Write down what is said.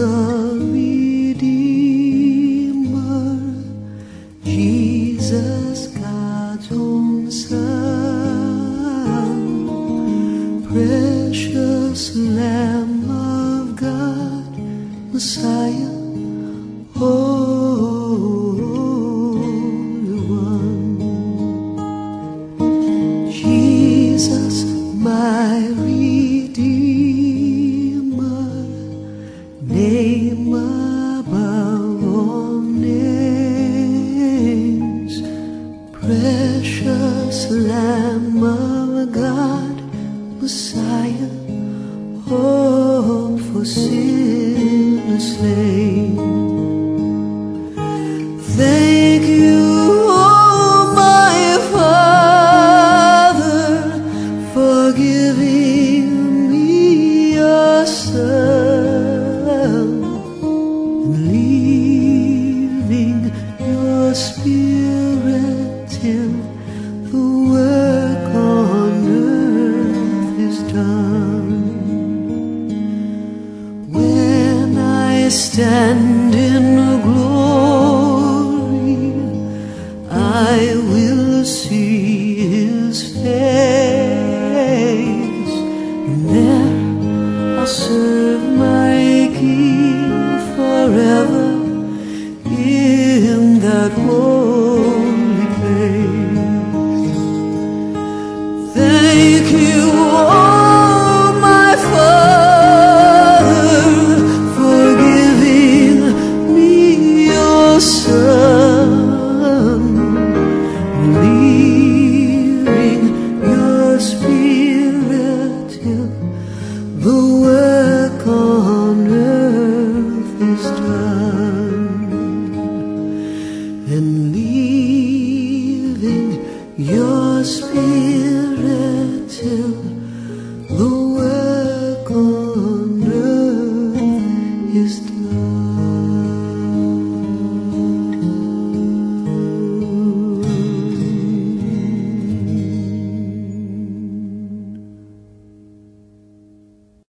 the Redeemer, Jesus, God's own Son, precious Lamb of God, Messiah, Holy One. Jesus, my Redeemer, name above all names, precious Lamb of God, Messiah, hope for sinners slain. Thank you, oh my Father, for giving me your Son and leaving your Spirit till the work on earth is done. When I stand in glory, I will see His face, and there I'll serve my King forever in that holy place. Thank you, oh my Father, for giving me your Son, leaving your Spirit till the work on earth is done, and leaving your Spirit